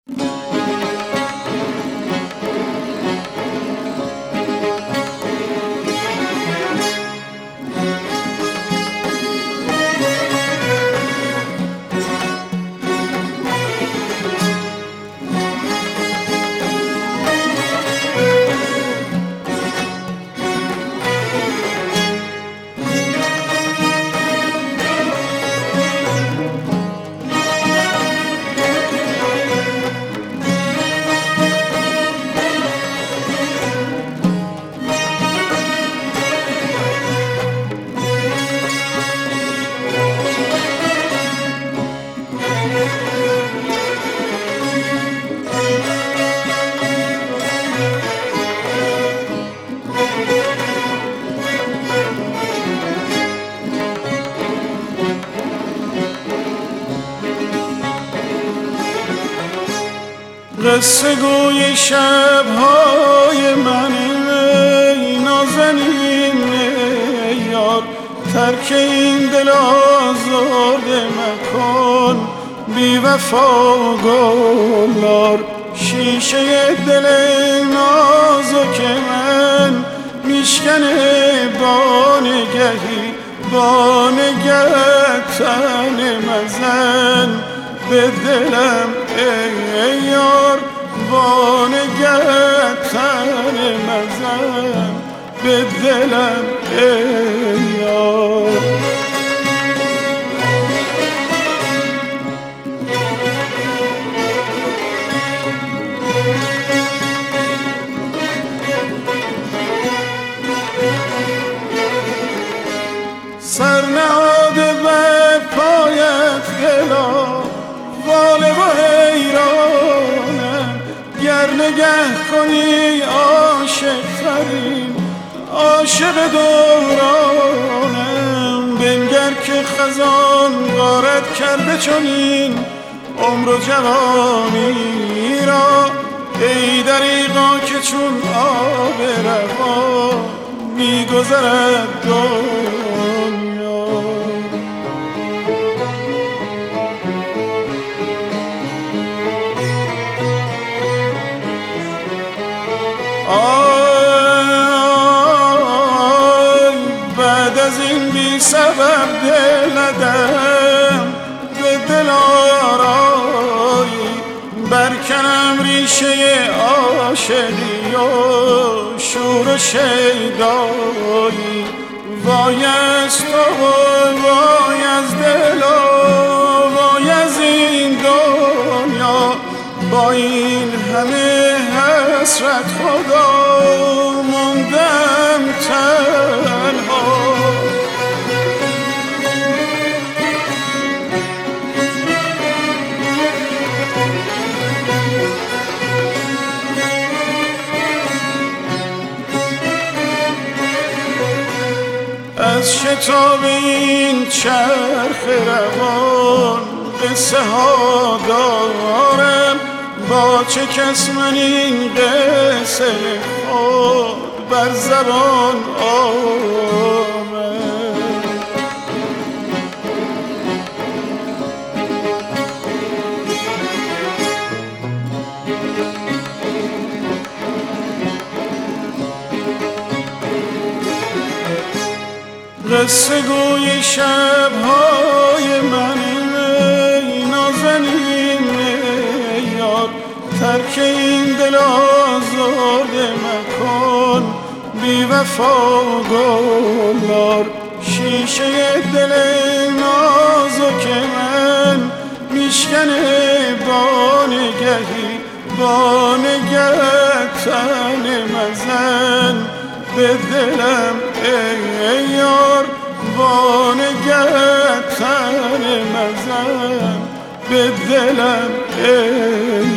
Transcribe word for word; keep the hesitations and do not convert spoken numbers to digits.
قصه گوی شبهای من ای نازنین یار، ترک این دل آزرده مکن بی وفا گلار. شیشه دل نازک من میشکنه با نگهی، با نگه تن مزن به دلم ای یار، با نگه تن مزن به دلم ای یار. سرنهاده به پایت دلا واله و حیرانم، گر نگه کنی عاشق ترین عاشق دورانم. بنگر که خزان غارت کرده چنین عمر و جوانی را، ای دریغا که چون آب روان میگذرد دنیا. آی بعد از این بی سبب دل ندم به دل آرایی، برکنم ریشه عاشقی و شور و شیدایی. وای از تو و وای از دل و وای از این دنیا، با این همه حسرت خدا موندم تنها. از شتاب این چرخ روان قصه ها دارم، با چه کس من این قصه خود بر زبان آمد. قصه گوی شبهای من ای نازنین یار، ترک این دل آزرده مکن بی وفا گلار. شیشه دل نازک من میشکنه با نگهی، با نگه تن مزن به دلم ای یار، با نگه تن مزن به دلم ای